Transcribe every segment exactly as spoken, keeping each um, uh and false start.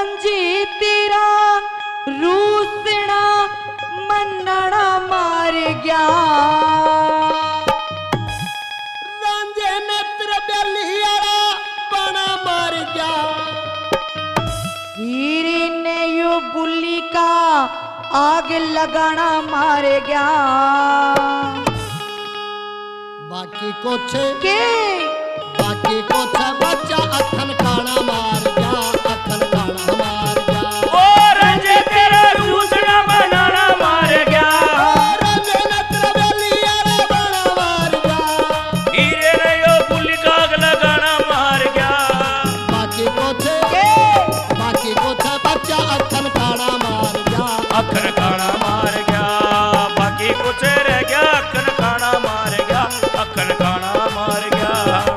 रांझी तेरा रूसना मनना मार गया। रांझे ने तेरा बेलियारा बना मार गया। हीरे ने यो बुल्ली का आग लगाना मार गया। बाकी कुछ के बाकी कुछ बच्चा अखन काना मार गया, अखन काना मार गया। ओ रांझे तेरा रूसना बनाना मार गया। रांझे ने तेरा बेलियारा बना मार गया। हीरे ने यो बुल्ली का आग लगाना मार गया। बाकी कुछ के बाकी कुछ बच्चा अखन काना मार गया, अखन खाना मार गया। बाकी कुछ रह गया, अखन खाना मार गया, अखन खाना मार गया।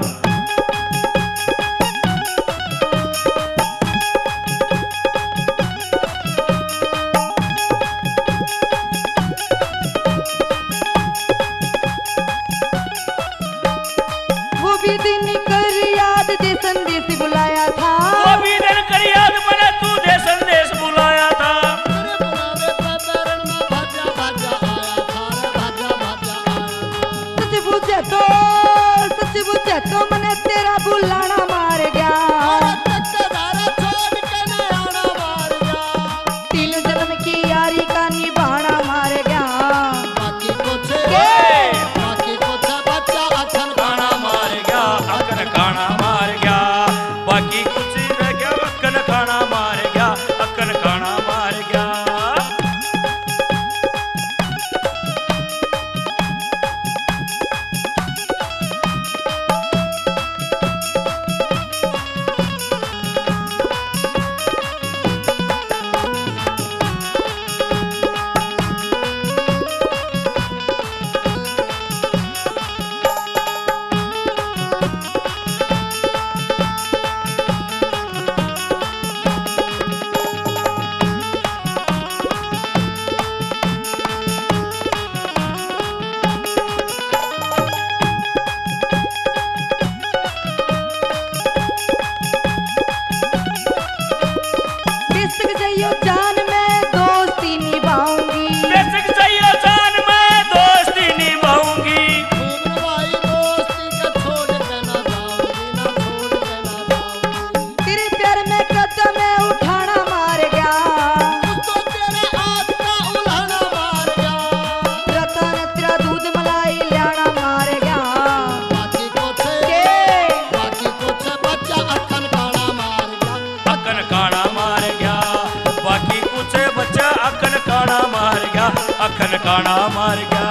वो भी दिन कर याद दे संदेश बुलाया था। वो भी दिन कर याद मने तू दे संदेश बुलाया था। तेरे बुलावे पे बैरन में भाजा भाजा आया था रे, भाजा भाजा आया था। सच पूछे तो सच पूछे तो मने तेरा बुलाना मार गया। और तकदारा छोड़ के ने आना मार गया। तीन जन्म की यारी का निभाना मार गया। बाकी कुछ के बाकी कुछ बच्चा अखन खाना मार गया, अखन खाना मार गया। बाकी कुछ रह गया, अखन खाना मार गया, अखन खाना मार गया। बेशक जाइयो जान मैं दोस्ती निभाऊंगी। बेशक चाहिए जान मैं दोस्ती निभाऊंगी। खूब भाई दोस्ती का छोड़ के ना जाऊंगी, ना छोड़ के ना जाऊंगी। तेरे प्यार में कदम मैं उठाना मार गया। तो तेरे हाथ का उल्हाना मार गया। रतन तेरा दूध मलाई लाना मार गया। बाकी कुछ के बाकी कुछ बच्चा अखन काना मार गया। अखन खाना मार गया। बाकी कुछ बच्चा अखन खाना मार गया, अखन खाना मार गया।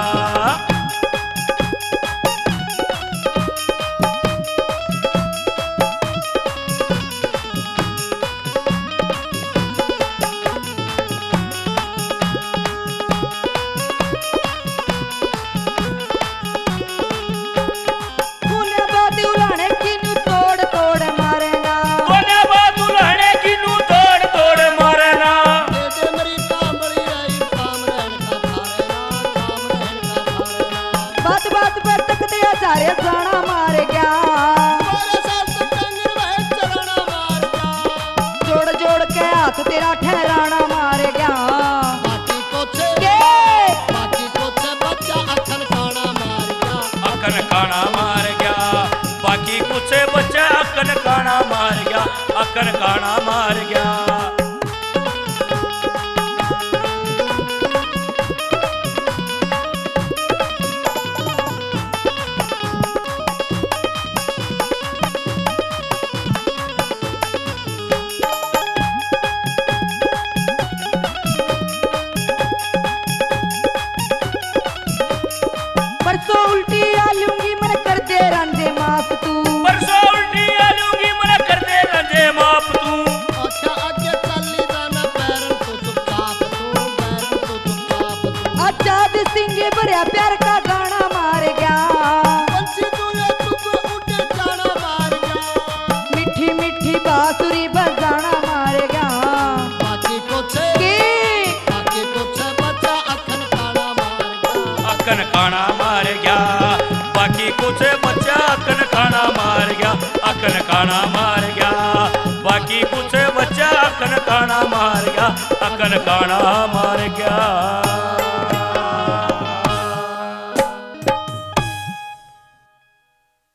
पुण्य बात उलाने किनु तोड़ तोड़ मारेगा। कोने बात उलाने की नू तोड़ तोड़ मारना। दे दे मेरी कामड़ी आई काम रहन का थारे ना, काम रहन का थारे ना। बात बात पर तकते हजारे जाना मार गया। मेरे साथ तो डंगर वह चराना मार गया। जोड़ जोड़ के हाथ तेरा ठहराना मार गया। बाकी कुछ के बाकी कुछ बच्चा अखन काना मार गया। अखन खाना मार गया। बाकी कुछ बच्चा अखन खाना मार गया, अखन खाना मार गया। परसों उल्टी आ लूंगी मैं कर दे रांझे माफ तू। परसों उल्टी आ लूंगी मन कर दे रंजे माप तू। अच्छा आगे चली जाना पैरन तो चुपचाप तू, पैरन तो चुपचाप तू। आजाद सिंह भरिया प्यार का गाना मार गया। पंछी तू ये तुझ उड़े जाना मार गया। मीठी मीठी बांसुरी बजाना मार गया। बाकी कुछ के बाकी कुछ बच्चा अखन काना मार गया। अखन खाना मार गया। बाकी कुछ बच्चा अखन खाना मार गया, अखन खाना मार गया। बाकी कुछ बच्चा बचा अखन काना मार गया, अखन काना मार गया।